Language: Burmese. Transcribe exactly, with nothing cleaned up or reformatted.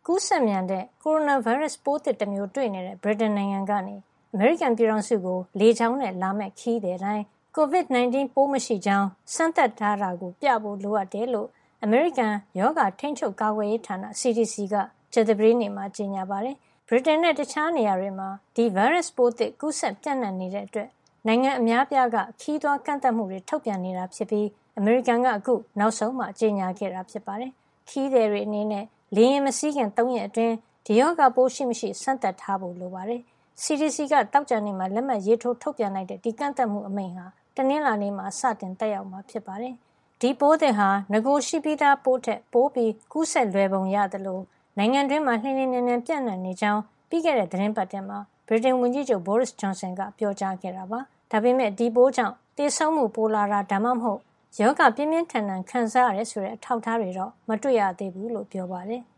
ကူးစက်မြန်တဲ့ကိုရိုနာဗိုင်းရပ်စ်ပိုးသစ်တစ်မျိုးတွေ့နေတဲ့ ဗြိတိန်နိုင်ငံကနေအမေရိကန်ပြည်ထောင်စုကိုလေကြောင်းနဲ့လာမဲ့ခရီးသည်တိုင်း ကိုဗစ် ၁၉ ပိုးမရှိကြောင်းစမ်းသပ်ထားတာကိုပြဖို့လိုအပ်တယ်လို့အမေရိကန်ရောဂါထိန်းချုပ်ကာကွယ်ရေးဌာန C D C ကကြာသပတေးနေ့မှာကြေညာပါတယ်။ ဗြိတိန်နဲ့တခြားနေရာတွေမှာဒီဗိုင်းရပ်စ်ပိုးသစ်ကူးစက်ပြန့်နှံ့နေတဲ့အတွက်နိုင်ငံအများပြားကခရီးသွားကန့်သတ်မှုတွေထုတ်ပြန်နေတာဖြစ်ပြီးအမေရိကန်ကအခုနောက်ဆုံးမှကြေညာခဲ့တာဖြစ်ပါတယ်။ခရီးသည်တွေအနေနဲ့လေယာဉ်မစီးခင်သုံးရက်အတွင်းဒီရောဂါပိုးရှိမရှိစမ်းသပ်ထားဖို့လိုပါတယ်။ C D C ကတောက်ကြနေ့မှာလက်မှတ်ရေးထိုးထုတ်ပြန်လိုက်တဲ့ဒီကန့်သတ်မှုအမိန့်ဟာတနင်္လာနေ့မှာစတင်သက်ရောက်မှာဖြစ်ပါတယ်။ဒီပိုးသစ်ဟာငကိုရှိပြီးသားပိုးထက်ပိုပြီးကူးစက်လွယ်ပုံရသလိုနိုင်ငံတွင်းမှာလျင်လျင်မြန်မြန်ပြန့်နှံ့နေကြောင်းပြီးခဲ့တဲ့သတင်းပတ်ထဲမှာဗြိတိန်ဝန်ကြီးချုပ် Boris Johnson ကပြောကြားခဲ့တာပါ။ဒါပေမဲ့ဒီပိုးကြောင့်သေဆုံးမှုပိုလာတာဒါမှမဟုတ်ရောဂါပြင်းပြင်းထန်ထန်ခံစားရတယ်ဆိုတဲ့အထောက်အထားတွေတော့မတွေ့ရသေးဘူးလို့ပြောပါတယ်။